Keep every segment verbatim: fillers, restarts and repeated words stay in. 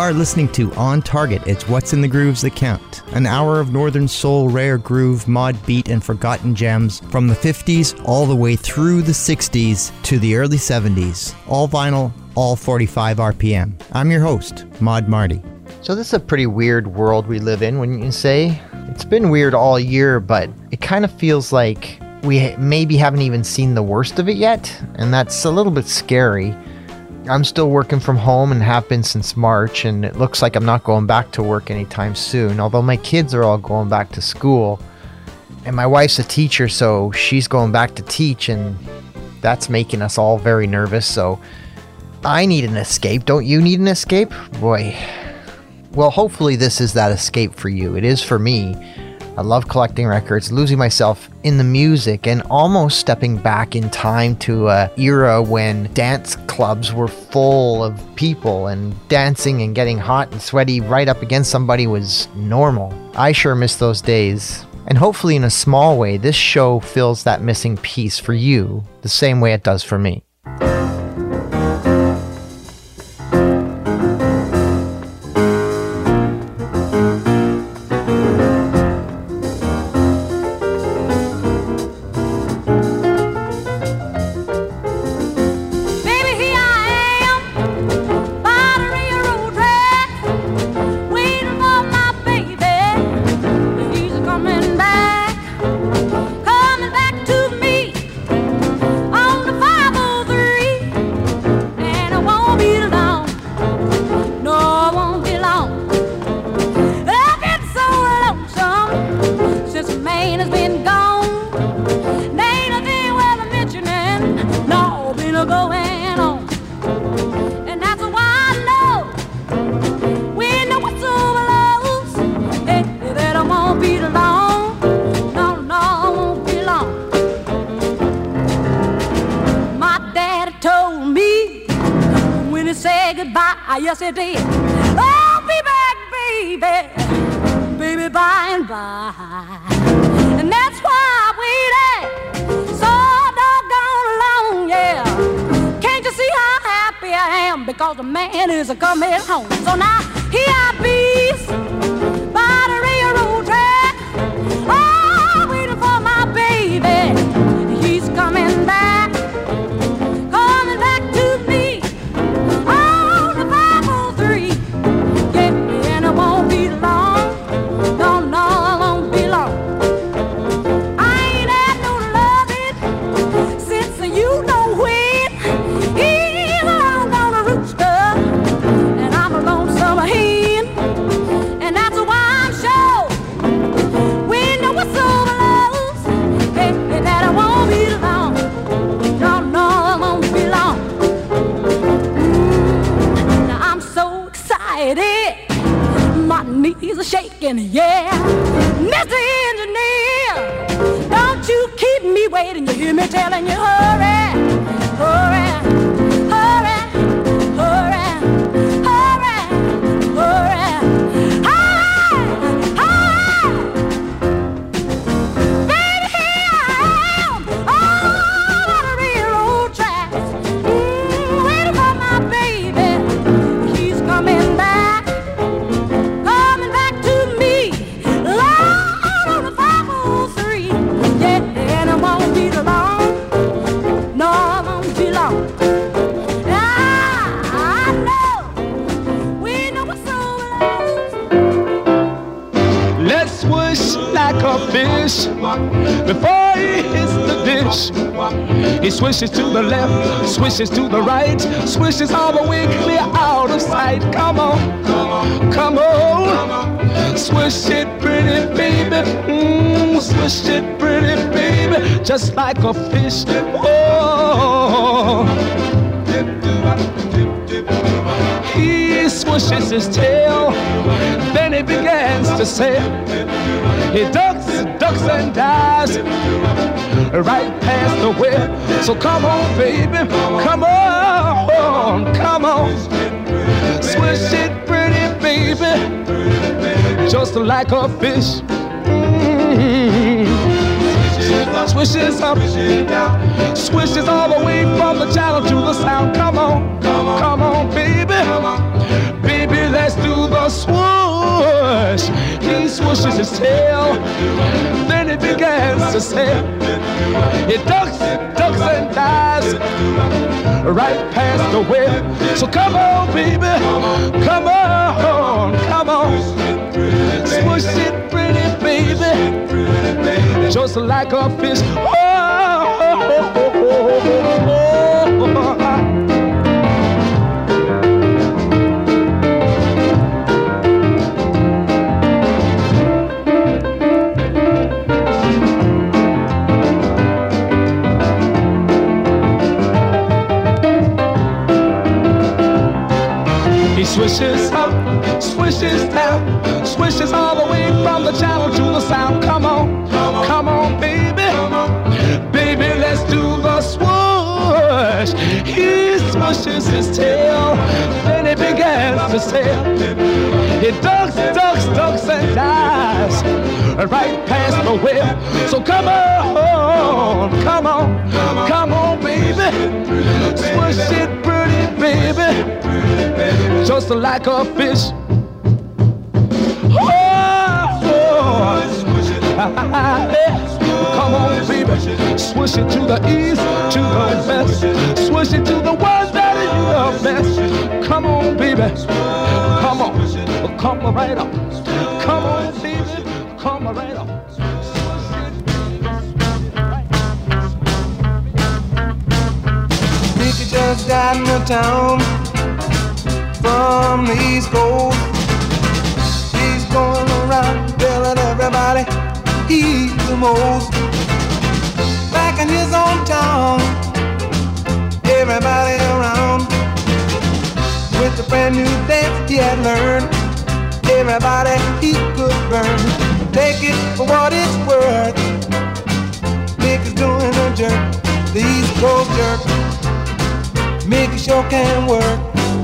are listening to On Target. It's What's in the Grooves that count. An hour of northern soul, rare groove, mod beat, and forgotten gems from the fifties all the way through the sixties to the early seventies. All vinyl, all forty-five R P M. I'm your host, Mod Marty. So this is a pretty weird world we live in, wouldn't you say? It's been weird all year, but it kind of feels like we maybe haven't even seen the worst of it yet, and that's a little bit scary. I'm still working from home and have been since March, and it looks like I'm not going back to work anytime soon, although my kids are all going back to school. And my wife's a teacher, so she's going back to teach, and that's making us all very nervous, so I need an escape. Don't you need an escape? Boy. Well, hopefully this is that escape for you. It is for me. I love collecting records, losing myself in the music, and almost stepping back in time to an era when dance clubs were full of people and dancing and getting hot and sweaty right up against somebody was normal. I sure miss those days. And hopefully in a small way, this show fills that missing piece for you the same way it does for me. Yes, it did. I'll be back, baby, baby, by and by. And that's why I waited so doggone long, yeah. Can't you see how happy I am? Because the man is a coming home. So now here I be by the railroad track, oh, waiting for my baby. He's coming back. My knees are shaking, yeah. Mister Engineer, don't you keep me waiting. You hear me telling you, hurry, hurry, hurry, hurry, hurry, hurry, hurry, hurry. Baby, here I am, all on the railroad tracks, mm, waiting for my baby. He's coming back. Like a fish before he hits the dish. He swishes to the left, swishes to the right, swishes all the way clear out of sight. Come on, come on, swish it pretty baby, mm, swish it pretty baby, just like a fish. Oh, he swishes his tail, then he begins to sail. He ducks, ducks and dives right past the wheel. So come on, baby, come on, come on, swish it pretty, baby, just like a fish. Mm-hmm. Swishes up, swishes all the way from the channel to the sound. Come on, come on, baby, baby, let's swoosh. He swooshes his tail, then he begins to sail. He ducks, ducks and dives right past the wheel. So come on, baby, come on, come on, swoosh it pretty, baby, just like a fish. Oh, oh, oh, oh, oh, oh. He swishes up, swishes down, swishes all the way from the channel to the sound. Come on, come on, baby, baby, let's do the swoosh. He swishes his tail, then he begins to sail. He ducks, ducks, ducks and dives right past the wheel. So come on, come on, come on, baby, swish it pretty, baby, just like a fish. Oh, oh. Come on, baby, swish it to the east, to the west, swish it to the one that is your best. Come on, baby, come on, come right up. Come on, baby, come right up. Mickey just got in the town from the East Coast. He's going around telling everybody he's the most. Back in his own town, everybody around with the brand new dance he had learned. Everybody he could burn. Take it for what it's worth. Mickey's doing a jerk, the East Coast jerk. Mickey sure can work.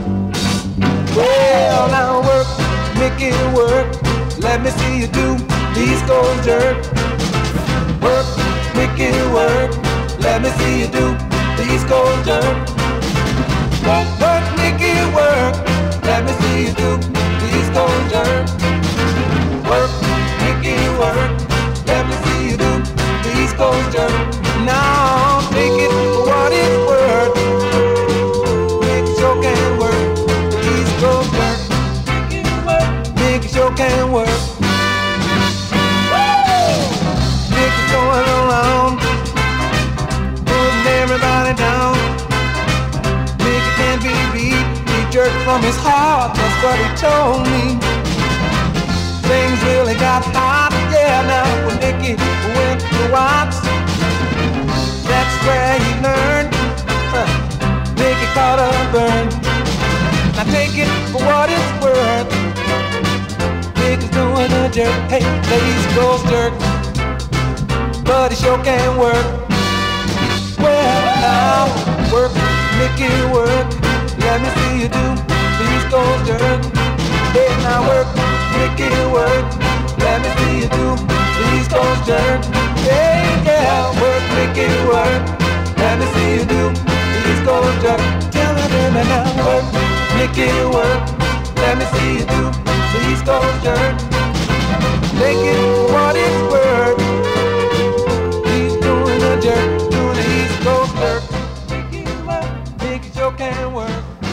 Well, now work, Mickey work. Let me see you do the East Coast jerk. Work, Mickey work. Let me see you do the East Coast jerk. Work, work, Mickey work. Let me see you do the East Coast jerk. Work, Mickey work. Let me see you do the East Coast jerk. Now take it for what it's worth. Mickey sure can work the East Coast jerk. Mickey sure can work. Mickey's going around, putting everybody down. Mickey can't be beat. He jerked from his heart, that's what he told me. Things really got hot, yeah, now when Mickey went to Watts, that's where he learned. Huh. Mickey caught a burn. Now take it for what it's worth. Mickey's doing a jerk, hey, the East Coast jerk, but he sure can work. Well, now work, Mickey work. Let me see you do the East Coast jerk. Hey, now work, Mickey work. Let me see you do the East Coast jerk. Hey, yeah, work, Mickey work. Let me see you do the East Coast jerk. Tell me, tell me now, work, Mickey work. Let me see you do the East Coast jerk. Take it for what it's worth. He's doing a jerk, doing the East Coast jerk. Mickey work, Mickey sure can work.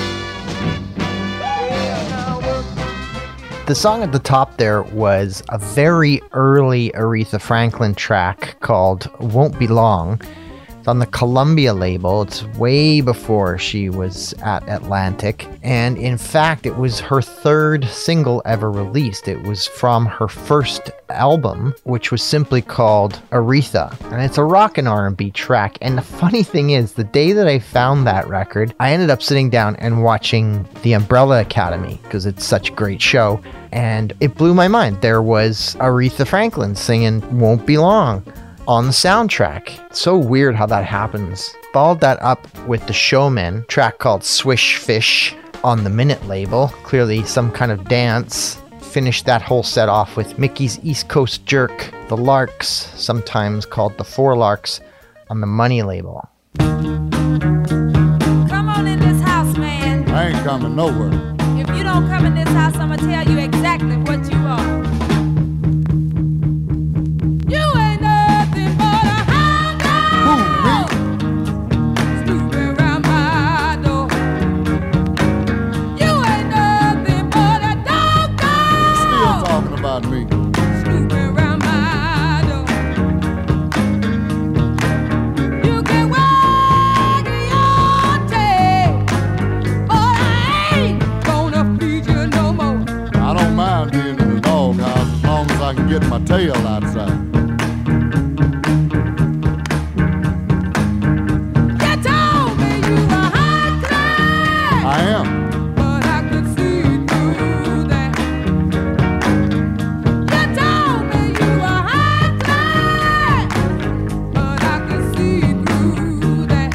The song at the top there was a very early Aretha Franklin track called Won't Be Long. It's on the Columbia label. It's way before she was at Atlantic. And in fact, it was her third single ever released. It was from her first album, which was simply called Aretha. And it's a rock and R and B track. And the funny thing is, the day that I found that record, I ended up sitting down and watching The Umbrella Academy because it's such a great show. And it blew my mind. There was Aretha Franklin singing Won't Be Long on the soundtrack. It's so weird how that happens. Followed that up with The Showmen, track called Swish Fish on the Minute label. Clearly some kind of dance. Finished that whole set off with Mickey's East Coast Jerk, The Larks, sometimes called The Four Larks, on the Money label. Come on in this house, man. I ain't coming nowhere. If you don't don't come in this house, I'ma tell you exactly what you are. You ain't nothing but a hound dog. Snooping around my door. You ain't nothing but a dog dog. Still talking about me. Snooping around my door. You can wag your tail, but I ain't gonna feed you no more. I don't mind being in the doghouse as long as I can get my tail outside. You told me you were high class, I am. but I could see through that. You told me you were high class, but I could see through that.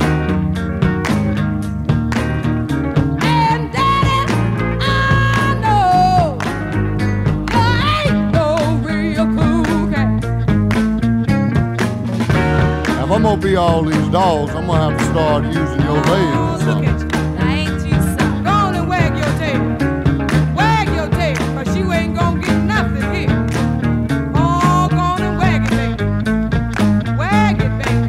And Daddy, I know you ain't no real cool cat. If I'm gonna be all these dogs, I'm gonna have to start using your legs or Oh, look something. at you. Now ain't you something? Go on and wag your tail. Wag your tail, 'cause you ain't gonna get nothing here. Oh, go on and wag it, baby. Wag it, baby.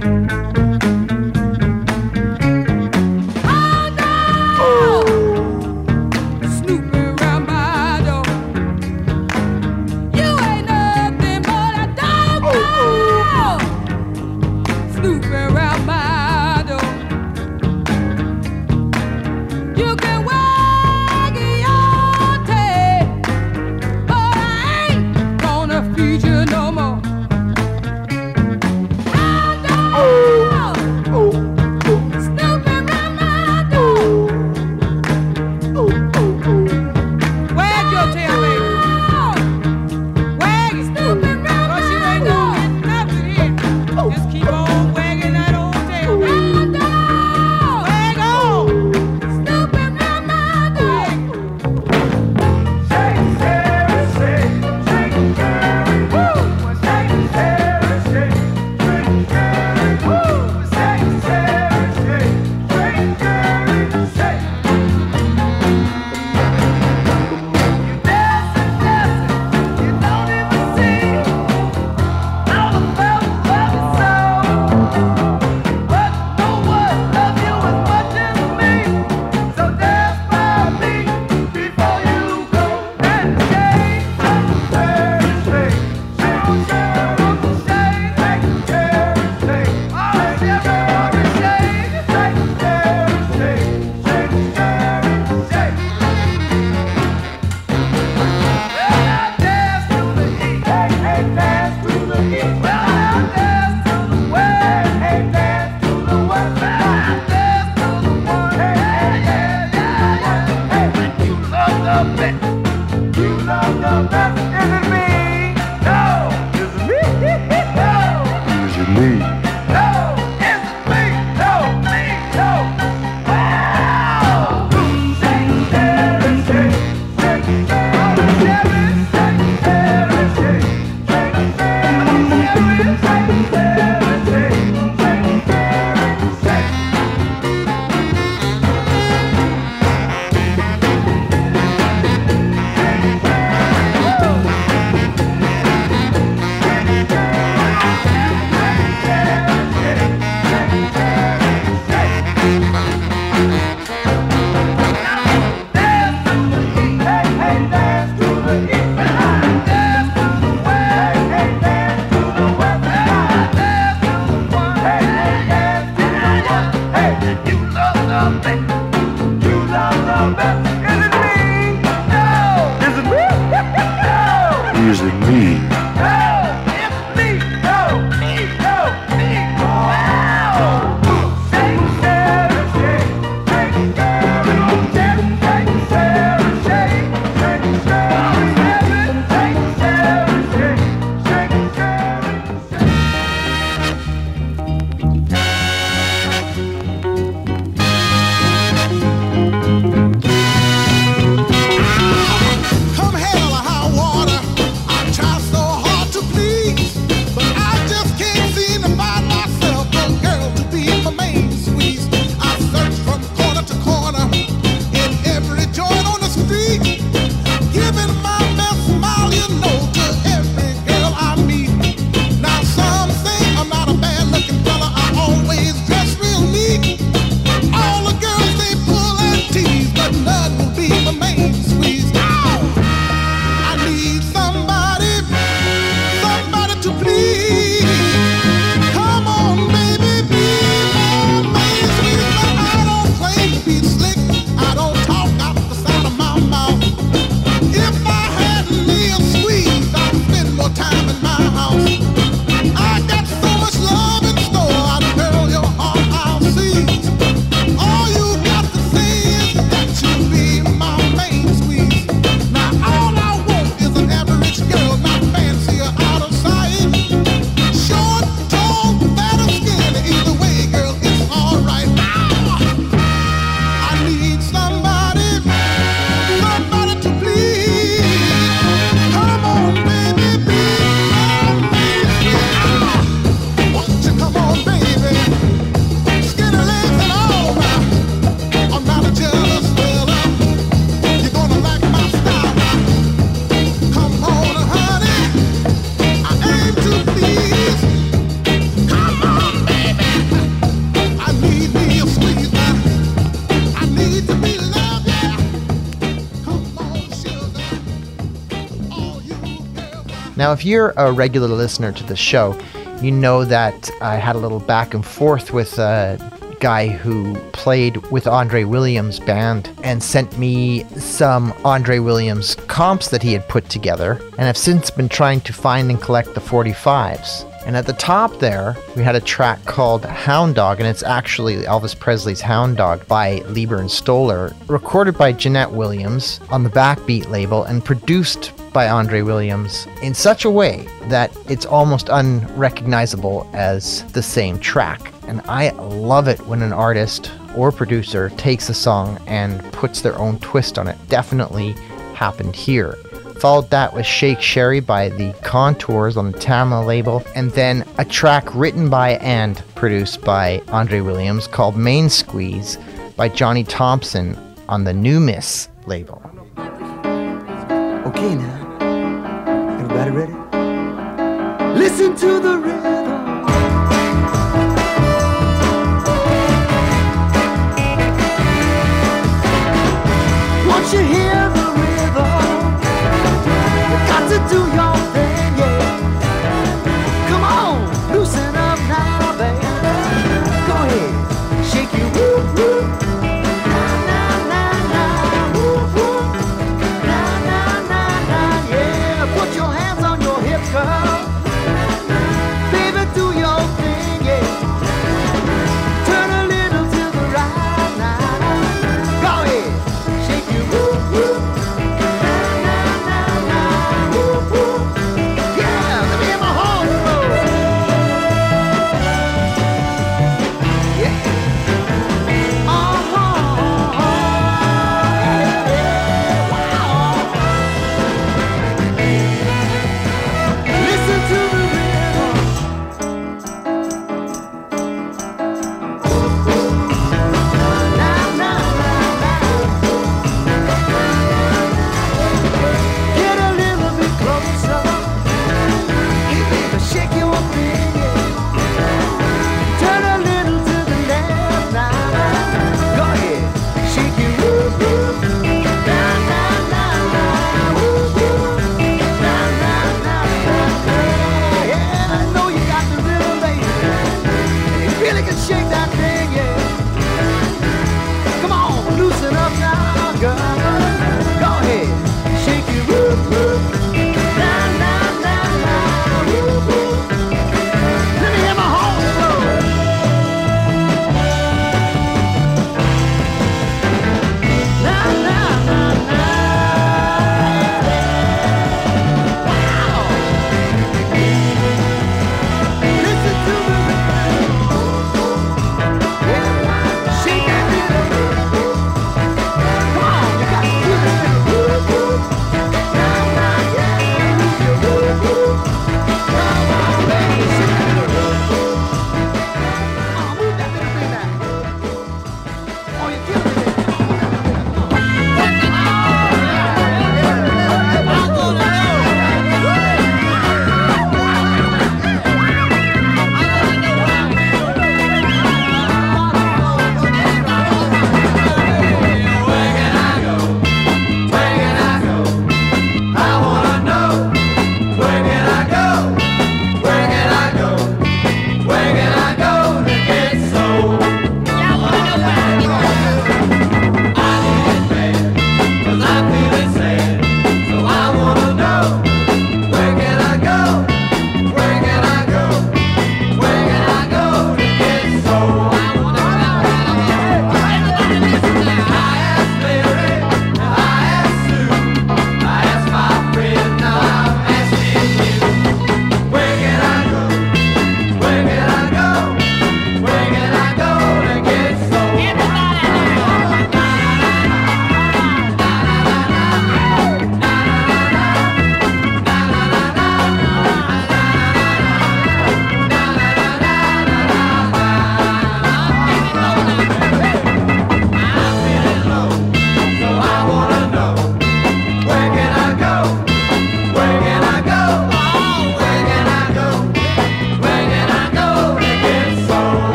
Oh, no! Snooping around my door. You ain't nothing but a dog, dog. Snooping around my door. You can wag your tail, but I ain't gonna feed you no more. Hound dog, snooping around my door. Wag your tail, baby. Wag it, snooping around, 'cause you ain't gonna get nothing here. Just keep on wagging that old tail, baby. Hound dog, wag on. Snooping around my door. Come hell or high water, I try so Now, if you're a regular listener to the show, you know that I had a little back and forth with a guy who played with Andre Williams' band and sent me some Andre Williams comps that he had put together, and I've since been trying to find and collect the forty-fives. And at the top there, we had a track called Hound Dog, and it's actually Elvis Presley's Hound Dog by Lieber and Stoller, recorded by Jeanette Williams on the Backbeat label and produced by Andre Williams in such a way that it's almost unrecognizable as the same track. And I love it when an artist or producer takes a song and puts their own twist on it. Definitely happened here. Followed that with Shake Sherry by the Contours on the Tama label, and then a track written by and produced by Andre Williams called Main Squeeze by Johnny Thompson on the New Miss label. Okay now, everybody ready? Listen to the rhythm. Once you hear the rhythm, got to do your thing, yeah. Come on, loosen up now, baby. Go ahead, shake your woo woo. Na na na na, woo woo. Na na na na, yeah. Put your hands on your hips, girl. Baby,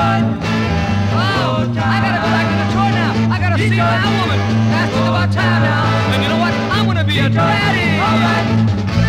right. Oh, I gotta go back to Detroit now. I gotta see my woman. That's about time now. And you know what? I'm gonna be a daddy. All right.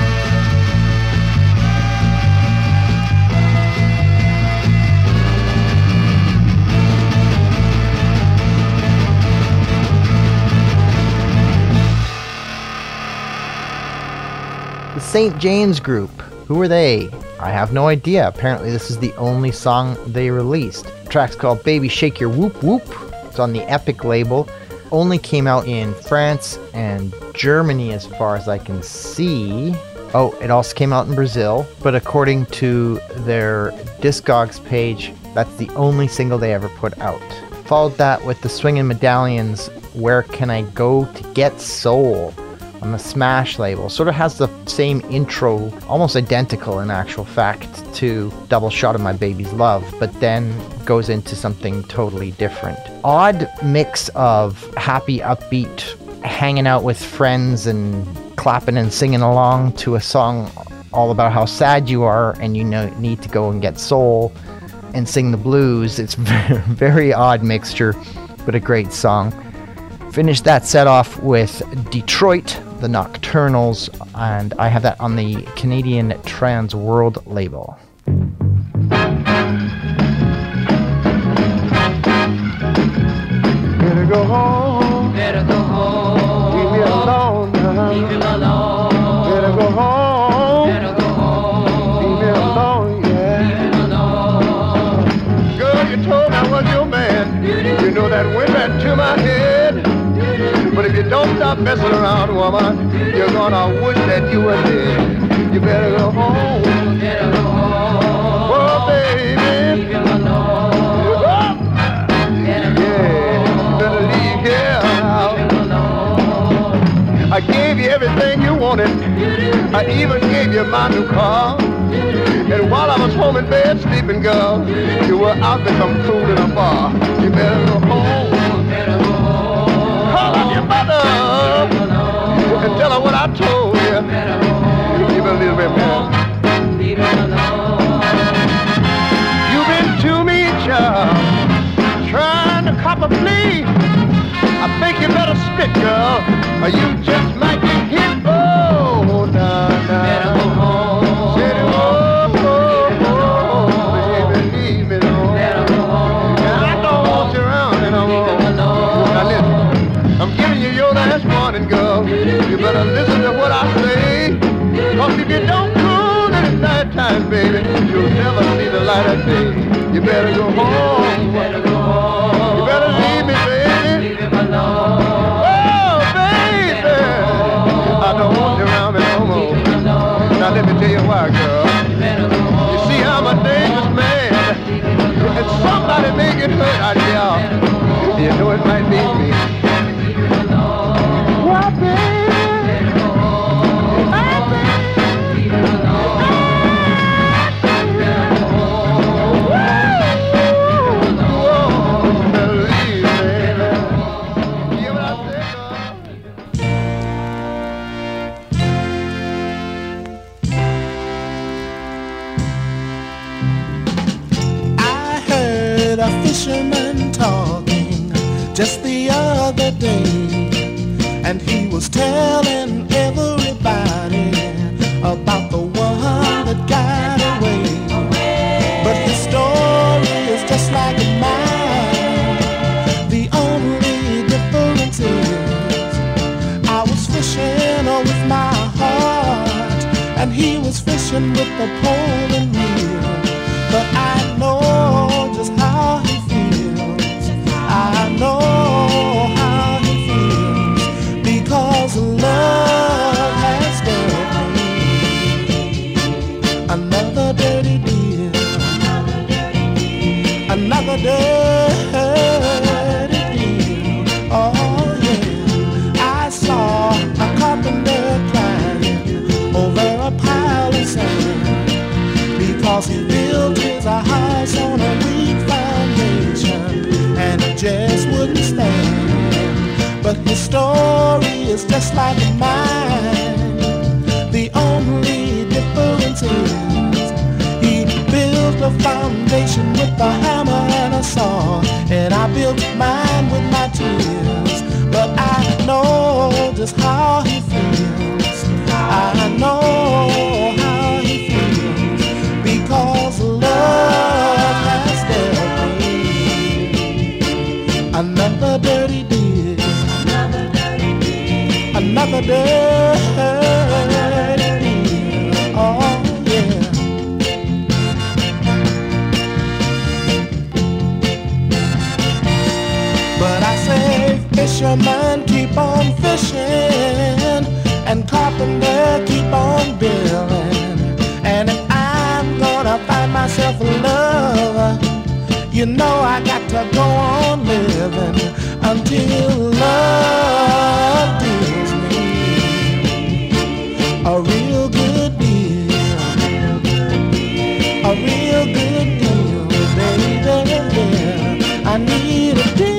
The Saint James Group. Who are they? I have no idea. Apparently this is the only song they released. The track's called Baby Shake Your Whoop Whoop. It's on the Epic label. Only came out in France and Germany as far as I can see. Oh, it also came out in Brazil. But according to their Discogs page, that's the only single they ever put out. Followed that with the Swingin' Medallions, Where Can I Go to Get Soul? On the Smash label. Sort of has the same intro, almost identical in actual fact to Double Shot of My Baby's Love, but then goes into something totally different. Odd mix of happy, upbeat, hanging out with friends and clapping and singing along to a song all about how sad you are and you know need to go and get soul and sing the blues. It's very, very odd mixture, but a great song. Finished that set off with Detroit, the Nocturnals, and I have that on the Canadian Trans World label. Better go home. Better go home. Leave me alone now. Leave him alone. Better go home. Better go home. Leave me alone, yeah. Leave him alone. Girl, you told me I was your man. You know that went right to my head. But if you don't stop messing around, woman, you're gonna wish that you were dead. You better go home. Better go home. Oh, baby. Leave him alone. Oh. Better go Yeah, you better leave here now. Leave him alone. I gave you everything you wanted. I even gave you my new car. And while I was home in bed sleeping, girl, you were out with some food in a bar. You better go home. Better go home. Call up your mother and tell her what I told you. Better go home. Give her a little bit more. Leave him alone. You've been to me, child, trying to cop a flea. I think you better stick, girl, or you just might get hit. Oh, nah, nah. Better go home. Said, oh, oh, oh, baby, leave me alone. Better go home. And I don't want you around anymore. Leave him alone. Now listen, I'm giving you your last warning, girl. You better listen to what I say. Cause if you don't cool in the night time, baby, you'll never see the light of day. You better go home. Better go home. You better leave me, baby. Leave him alone. Oh, baby, I don't want you around me no more. Now let me tell you why, girl. You see, I'm a dangerous man, and somebody may get hurt out here. You know it might be me. Why, baby? Fisherman talking just the other day, and he was telling everybody about the one that got away. But his story is just like mine. The only difference is I was fishing with my heart, and he was fishing with the pole and reel. But I know just how he feels. I know how he feels, because love has done me another dirty deal, another dirty deal. Oh yeah, I saw a carpenter crying over a pile of sand, because he built his house on a weak foundation and it just wouldn't stand. But his story is just like mine. The only difference is he built a foundation with a hammer and fisherman keep on fishing, and carpenter keep on building. And if I'm gonna find myself a lover, you know I got to go on living until love deals me a real good deal, a real good deal, baby. I need a deal.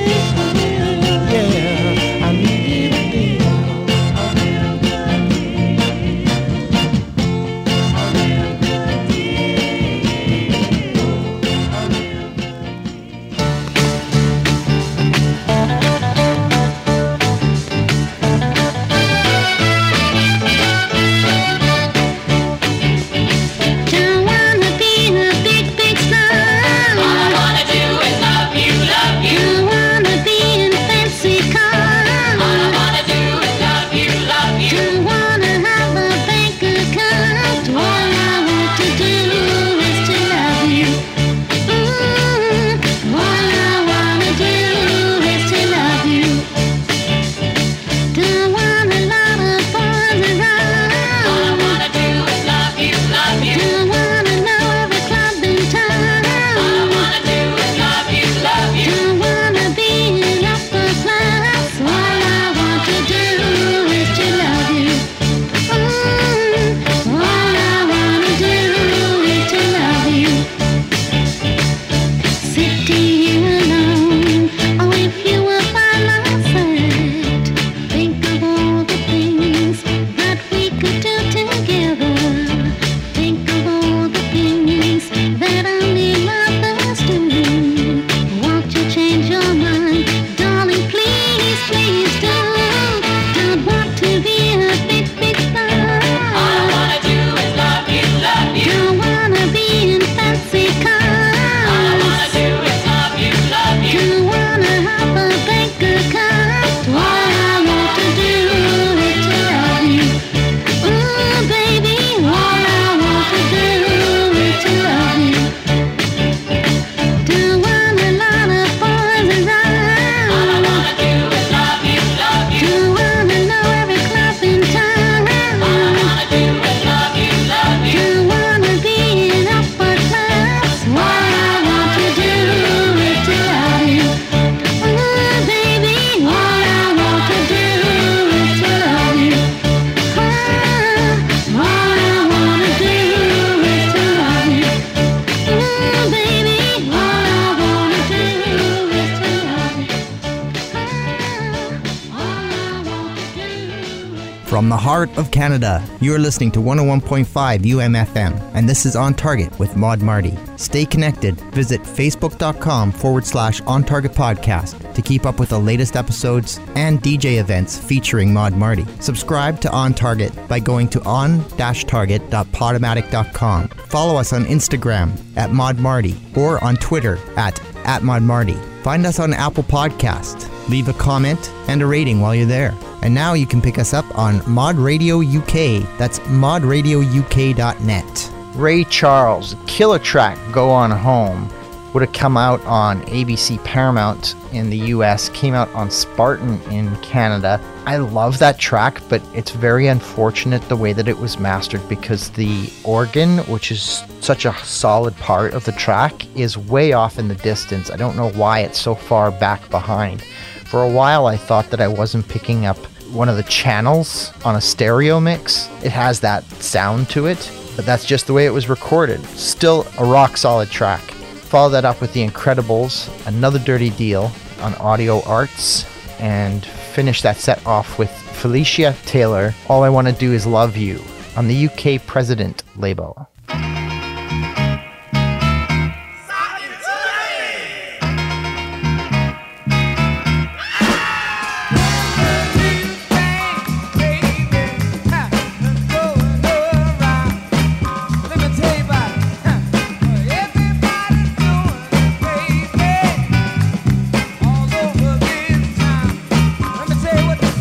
From the heart of Canada, you're listening to one oh one point five U M F M, and this is On Target with Maud Marty. Stay connected. Visit facebook.com forward slash On Target Podcast to keep up with the latest episodes and D J events featuring Maud Marty. Subscribe to On Target by going to on dash target dot podomatic dot com. Follow us on Instagram at Maud Marty or on Twitter at, at Maud Marty. Find us on Apple Podcast. Leave a comment and a rating while you're there. And now you can pick us up on Mod Radio U K. That's mod radio u k dot net. Ray Charles, killer track, Go On Home, would have come out on A B C Paramount in the U S, came out on Spartan in Canada. I love that track, but it's very unfortunate the way that it was mastered because the organ, which is such a solid part of the track, is way off in the distance. I don't know why it's so far back behind. For a while I thought that I wasn't picking up one of the channels on a stereo mix. It has that sound to it, but that's just the way it was recorded. Still a rock solid track. Follow that up with The Incredibles, Another Dirty Deal on Audio Arts, and finish that set off with Felicia Taylor, All I Want to Do Is Love You on the U K President label.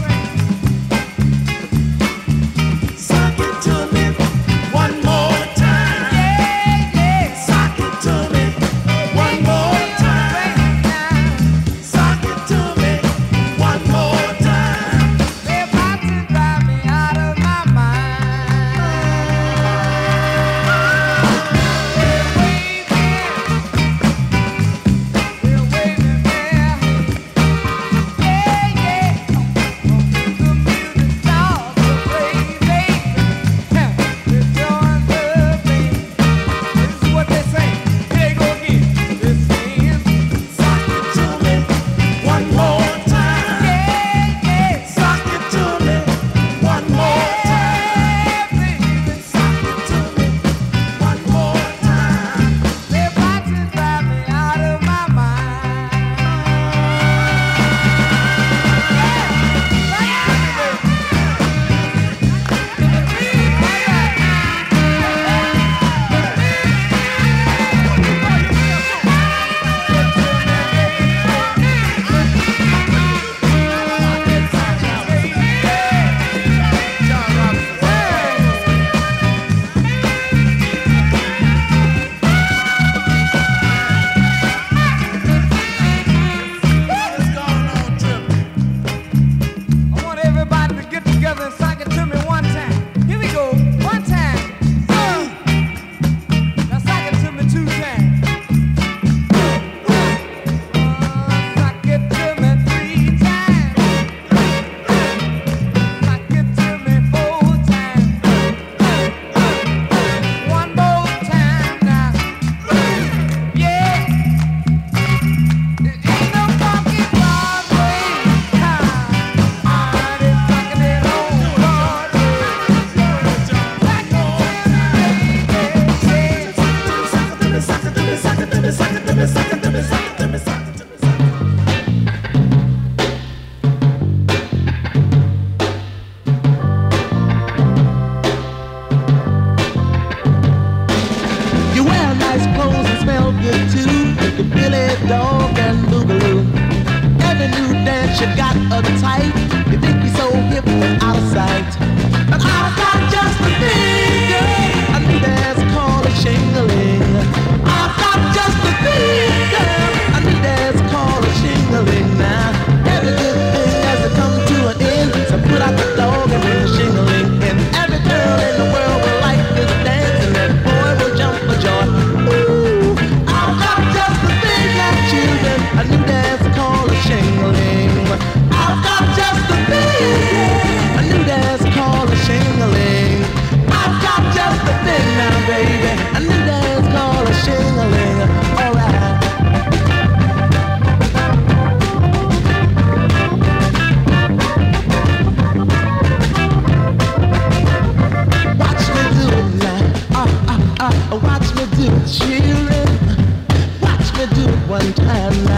Suck it to me one more time.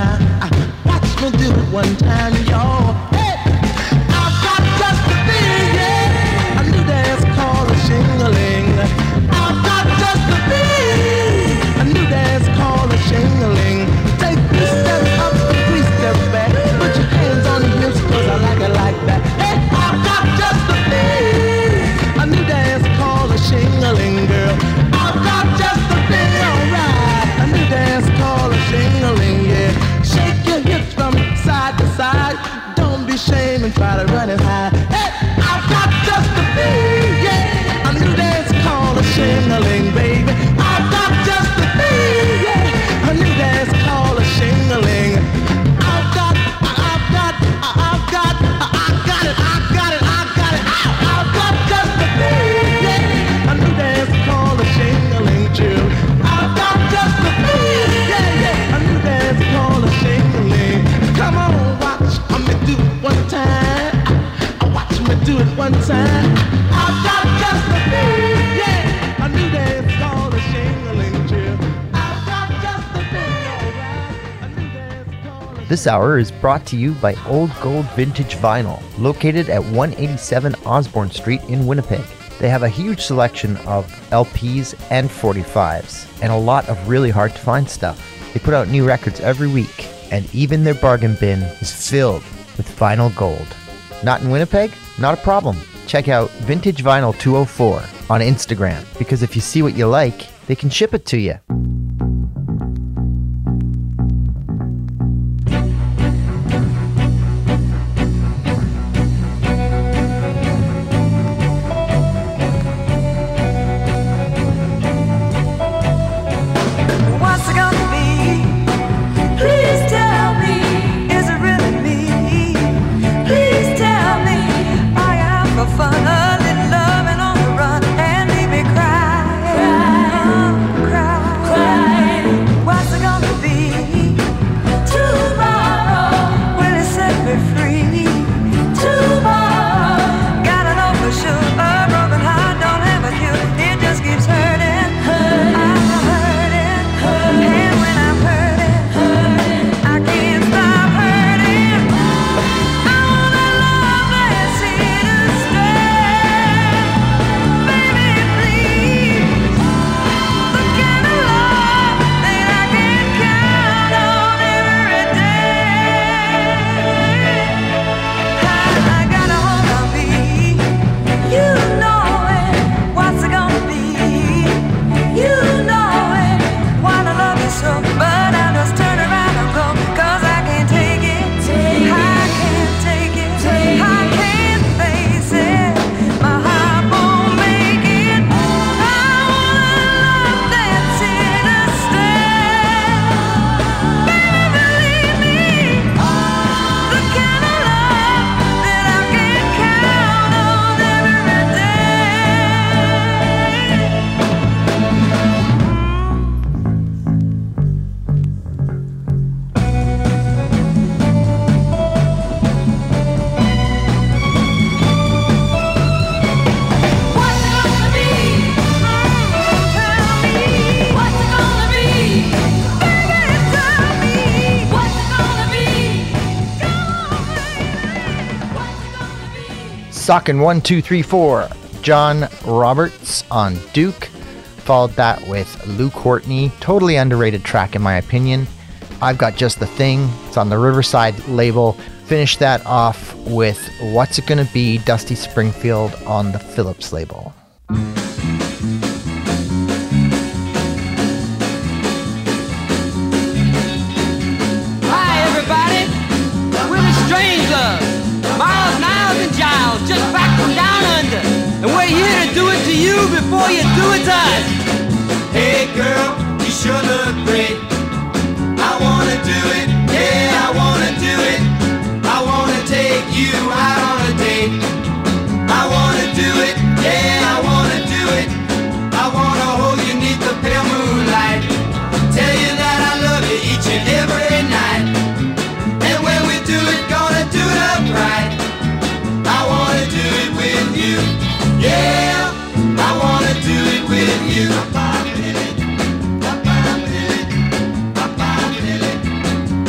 now. Watch me do it one time, y'all. Hey, I've got just the thing, yeah. A new dance called a shingling. I've got just the thing. A new dance called a shingling. Take three steps up, three steps back. Put your hands on your hips, cause I like it like that. Hey, I've got just the thing. A new dance called a shingling, girl. I've got just the thing, alright. A new dance called a shingling, yeah. Shake your hips from side to side. Don't be ashamed and try to run it high. Hey, I've got just the thing, yeah. A new dance called a shingling, baby. I've got just the thing, yeah. A new dance called a shingling. I've got, I've got, I've got, I've got it, I've got it, I've got it. I've got just the thing, yeah. A new dance called a shingling, too. I've got just the thing, yeah, yeah. A new dance called a shingling. Come on, watch me do it one time. Watch me do it one time. I've got just the thing, yeah. A new dance called a shingling, too. I've got just the thing, alright. A new dance called a This hour is brought to you by Old Gold Vintage Vinyl, located at one eighty-seven Osborne Street in Winnipeg. They have a huge selection of L Ps and forty-fives, and a lot of really hard to find stuff. They put out new records every week, and even their bargain bin is filled with vinyl gold. Not in Winnipeg? Not a problem. Check out Vintage Vinyl two oh four on Instagram, because if you see what you like, they can ship it to you. What's it gonna be? Please tell me, is it really me? Please tell me, I am for fun, a little loving on the run, and leave me crying, cry, cry. What's it gonna be? Tomorrow, will it set me free? Tomorrow, gotta know for sure, a broken heart don't have a cure, it just keeps hurting. I'm hurting, and when I'm hurting, I can't stop hurting. I want a love that's here to stay. Baby, please, the kind of love that I can count on every day. I, I gotta hold on, be, you know it. What's it gonna be? You know it. Wanna love you so, but I'll just turn around and go, 'cause I can't take it. I can't take it. I can't face it. My heart won't make it. I want a love that's here to stay. Baby, believe me, the kind of love that I can count on every day. What's it gonna be? Tell me. What's it gonna be? Baby, tell me. What's it gonna be? Come on, baby. What's it gonna be? Sockin' one, two, three, four. John Roberts on Duke. Followed that with Lou Courtney. Totally underrated track in my opinion. I've Got Just the Thing. It's on the Riverside label. Finish that off with What's It Gonna Be, Dusty Springfield on the Phillips label. Hi, everybody. We're the Strangers. Miles, Niles, and Giles, just back from down under. And we're here to do it to you before you do it to us. Hey girl, you sure look great. I wanna do it, yeah, I wanna do it. I wanna take you out on a date. I wanna do it, yeah, I wanna do it. I wanna hold you neath the pale moonlight. Tell you that I love you each and every night. And when we do it, gonna do it upright. I wanna do it with you, yeah, I wanna do it with you.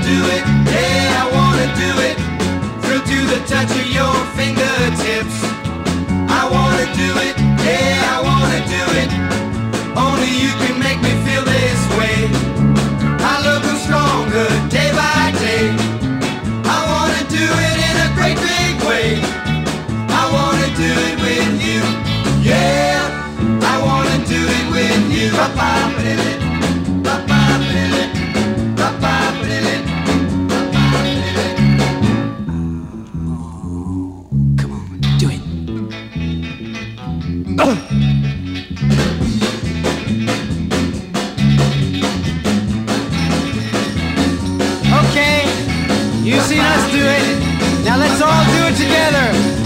do it, yeah, I wanna do it. Thrill to the touch of your fingertips. I wanna do it, yeah, I wanna do it. Only you can make me feel this way. I look stronger day by day. I wanna do it in a great big way. I wanna do it with you, yeah. I wanna do it with you. Ba-ba-ba-da-da, ba-ba-ba-da-da, ba-ba-ba-da-da, ba-ba-ba-da-da. Come on, do it. Okay, you've seen us do it. Now let's all do it together.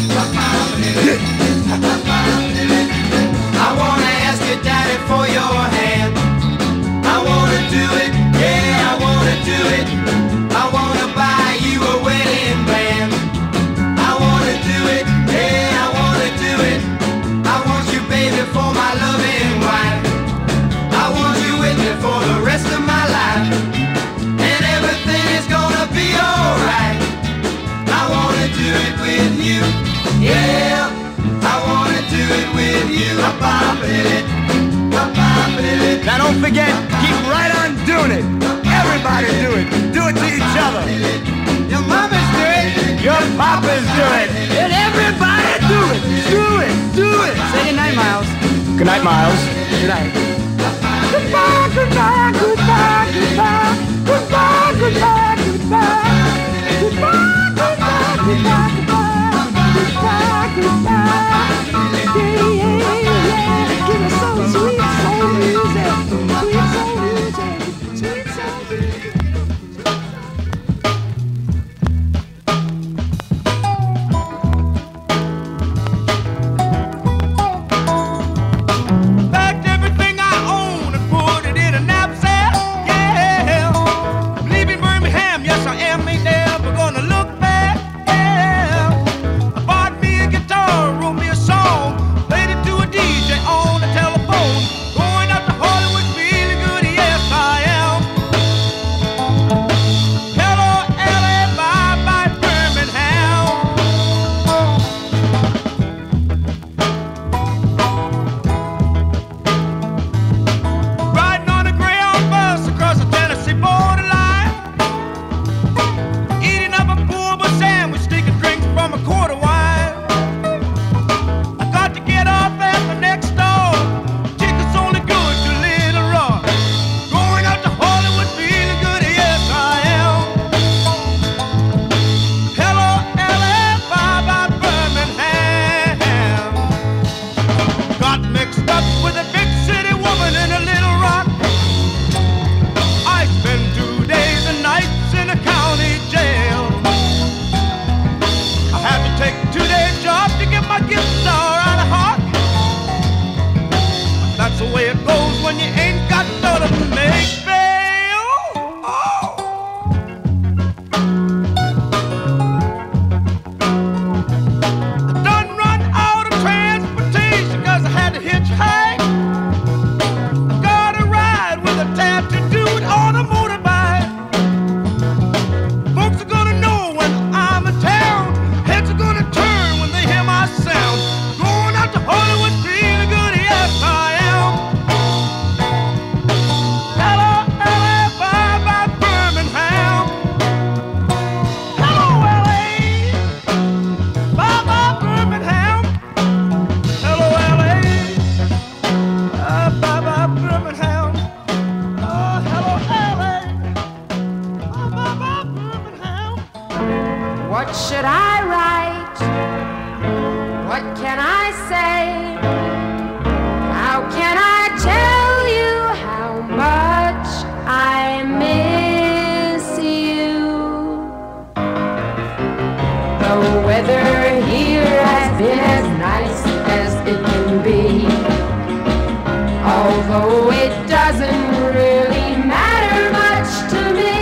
I wanna ask your daddy for your hand. I wanna do it, yeah, I wanna do it. I wanna buy you a wedding band. I wanna do it, yeah, I wanna do it. I want you, baby, for my loving wife. I want you with me for the rest of my life. And everything is gonna be alright. I wanna do it with you, yeah. I wanna do it with you. Now don't forget, keep right on doing it. Everybody do it. Do it to each other. Your mamas do it. Your papas do it. And everybody do it. Do it. Do it. Say goodnight, Miles. Good night, Miles. Good night. Goodbye, goodbye, goodbye, goodbye, goodbye, goodbye, goodbye, goodbye, goodbye, goodbye, goodbye, goodbye. Yeah, yeah, yeah. Give us some sweet soul music, sweet soul music, sweet soul music. Packed everything I own and put it in a knapsack, yeah. Leaving Birmingham, yes I am, ain't never gonna look back, yeah. I bought me a guitar, wrote me a song, played it to a D J on the telephone. Going out to Hollywood, feeling good, yes I am. Hello L A, bye bye Birmingham. Riding on a Greyhound bus across the Tennessee borderline. Eating up a poor boy sandwich, sneaking drinks from a quarter wine. I got to get off at the next stop. Tickets only good to Little Rock. Going out to Hollywood, feeling good, yes I am. Hello L A, bye bye Birmingham. Got mixed up with a big city woman in a Little Rock. I spent two days and nights in a county jail. I had to take a two-day job to get my guitar out of hock. But that's the way it goes when you ain't got nothing to make bail. Oh. I done run out of transportation 'cause I had to hitchhike. I got a ride with a tattooed dude on a motorbike. Folks are gonna know when I'm in town. Heads are gonna turn when they hear my sound. Going out to Hollywood, feeling good, yes I am. Hello L A, bye bye Birmingham. Hello L A, bye bye Birmingham. Hello L A, uh, bye bye Birmingham. Uh, hello L A, bye bye bye Birmingham. What should I write? What can I say? How can I tell you how much I miss you? The weather here has been as nice as it can be. Although it doesn't really matter much to me.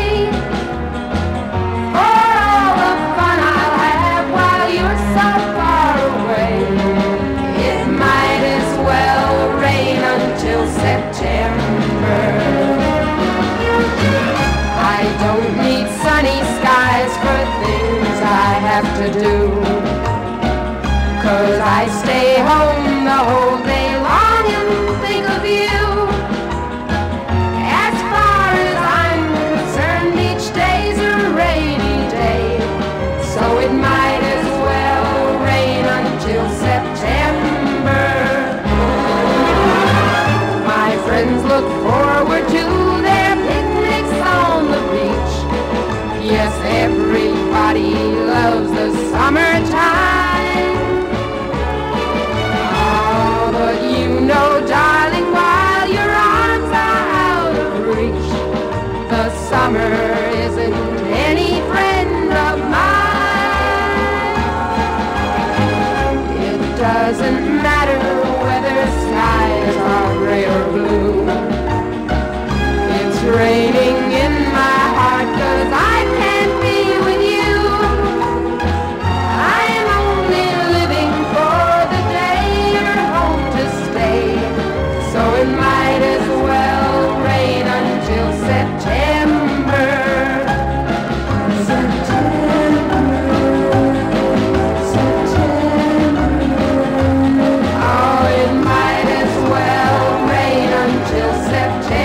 For all the fun I'll have while you're so far away, it might as well rain until September. I don't need sun look forward to their picnics on the beach. Yes, everybody loves the summertime. Oh, but you know, darling, while your arms are out of reach, the summer isn't any friend of mine. It doesn't matter whether skies are gray or blue. It's raining in my heart 'cause I can't be with you. I'm only living for the day you're home to stay, so it might as well rain until September. September, September. Oh, it might as well rain until September.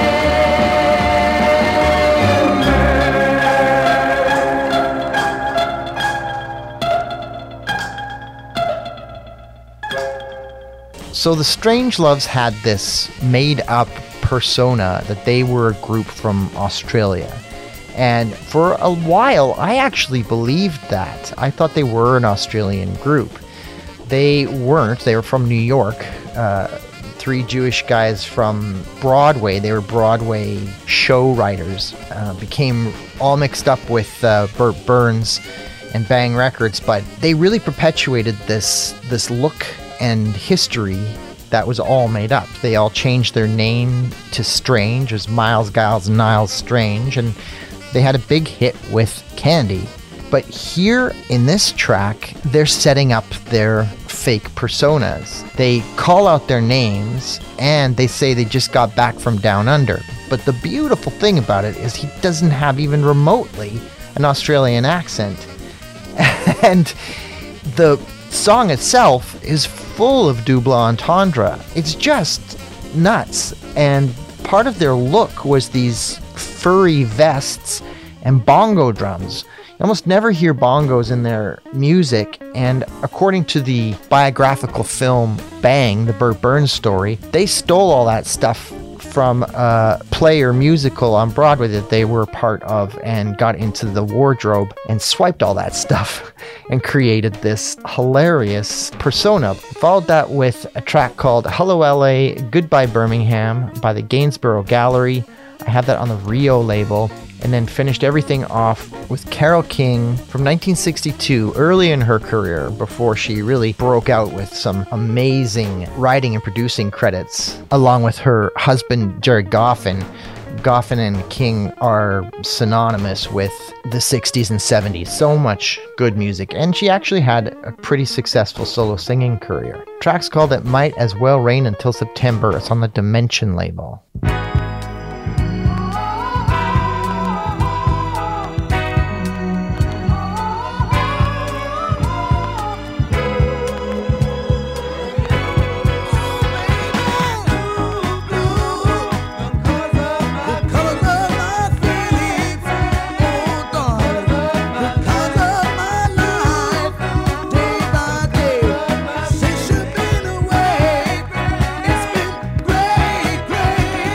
So the Strangeloves had this made-up persona that they were a group from Australia. And for a while, I actually believed that. I thought they were an Australian group. They weren't. They were from New York. Uh, three Jewish guys from Broadway. They were Broadway show writers. Uh, became all mixed up with uh, Burt Burns and Bang Records, but they really perpetuated this this look and history that was all made up. They all changed their name to Strange, as Miles, Giles, and Niles Strange, and they had a big hit with Candy. But here in this track, they're setting up their fake personas. They call out their names, and they say they just got back from Down Under. But the beautiful thing about it is he doesn't have even remotely an Australian accent. And the song itself is full of double entendre. It's just nuts. And part of their look was these furry vests and bongo drums. You almost never hear bongos in their music, and according to the biographical film Bang, the Burt Burns story, they stole all that stuff from a play or musical on Broadway that they were part of and got into the wardrobe and swiped all that stuff and created this hilarious persona. Followed that with a track called Hello L A, Goodbye Birmingham by the Gainsborough Gallery. I have that on the Rio label. And then finished everything off with Carole King from nineteen sixty-two, early in her career, before she really broke out with some amazing writing and producing credits, along with her husband, Jerry Goffin. Goffin and King are synonymous with the sixties and seventies. So much good music. And she actually had a pretty successful solo singing career. The track's called It Might As Well Rain Until September. It's on the Dimension label. Since you've been away, it's been great, great.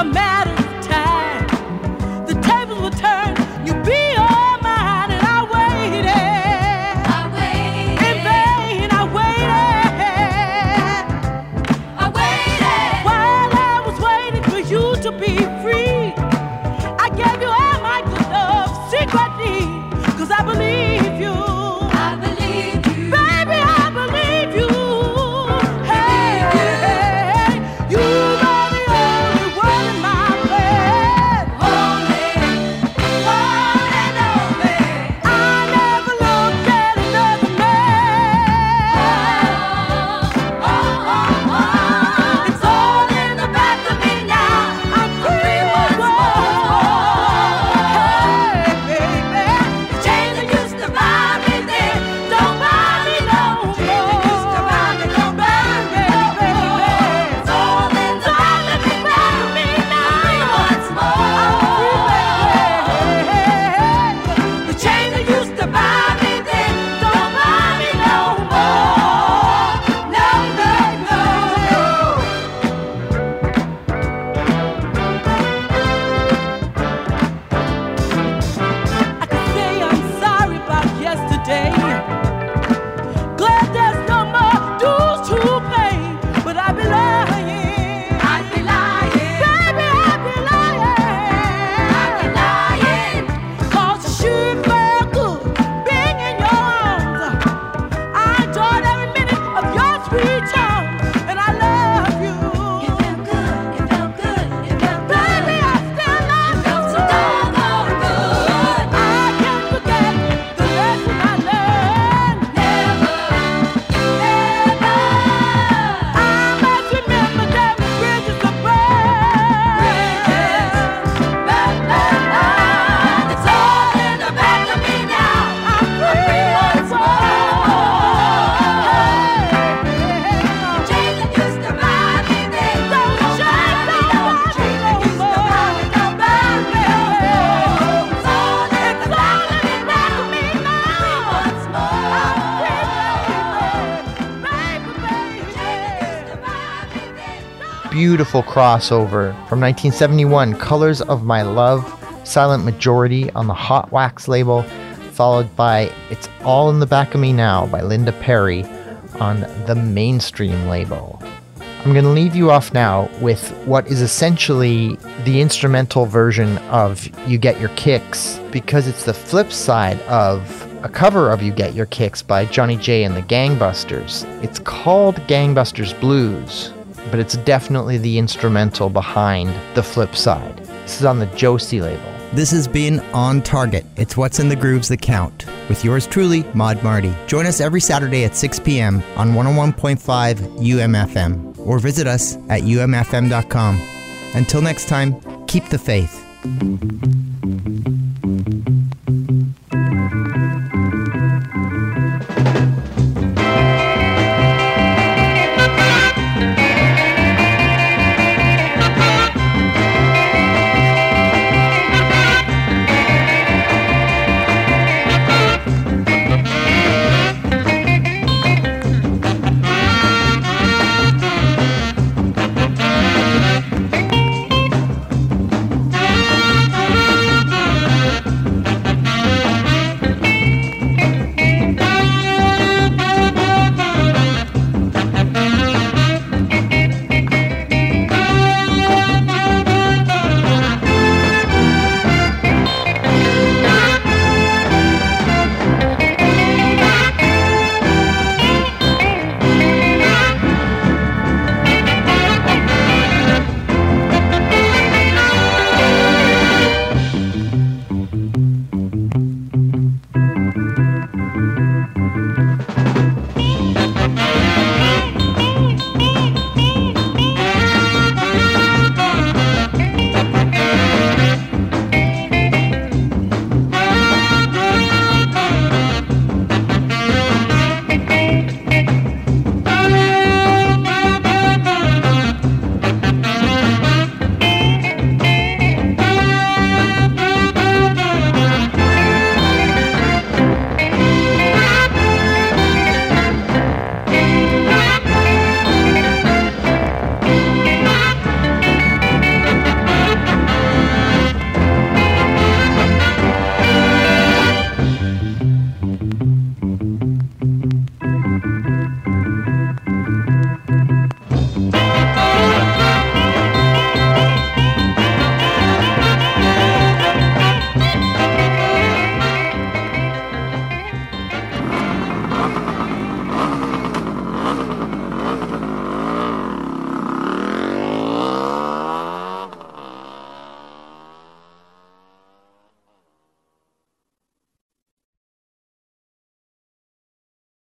a matter of time. The tables will turn, you'll be all mine, and I waited. I waited. In vain, I waited. I waited. While I was waiting for you to be free, I gave you all my good love secretly, 'cause I believe you. I believe you. Baby, I believe you. Hey, hey, you are the only one in my bed. Only, one and only. I never look at another man. Oh, oh, oh, oh. It's all in the back of me now. I'm free once more. Hey, baby, the chains that used to bind me then don't bind me no more. The chains that used to bind me don't bind me no more. It's all in the back of me now. I'm free once more. The chains that used to bind me then don't bind me no more. No, no, no. I can say I'm sorry about yesterday. Glad there's no more dues to pay, but I'd be lying. I'd be lying. Baby, I'd be lying. I'd be lying. 'Cause you sure felt good being in your arms. I enjoyed every minute of your sweet charm, and I love you. You felt good, you felt good, you felt good. Baby, I still love you. Felt so doggone good. I can't forget the lesson I learned. Never, never. I must remember that bridges are burned. Bridges, burn, burn, burn. It's all in the back of me now. I'm free once more. The chains that used to bind me then don't bind me no more. The chains that used to bind me don't bind me no more. It's all in the back of me now. Free once more. Baby, baby. Beautiful crossover from nineteen seventy-one, Colors of My Love, Silent Majority on the Hot Wax label, followed by It's All in the Back of Me Now by Linda Perry on the Mainstream label. I'm going to leave you off now with what is essentially the instrumental version of You Get Your Kicks, because it's the flip side of a cover of You Get Your Kicks by Johnny J and the Gangbusters. It's called Gangbusters Blues, but it's definitely the instrumental behind the flip side. This is on the Josie label. This has been On Target. It's what's in the grooves that count. With yours truly, Maud Marty. Join us every Saturday at six p.m. on one oh one point five U M F M or visit us at U M F M dot com. Until next time, keep the faith.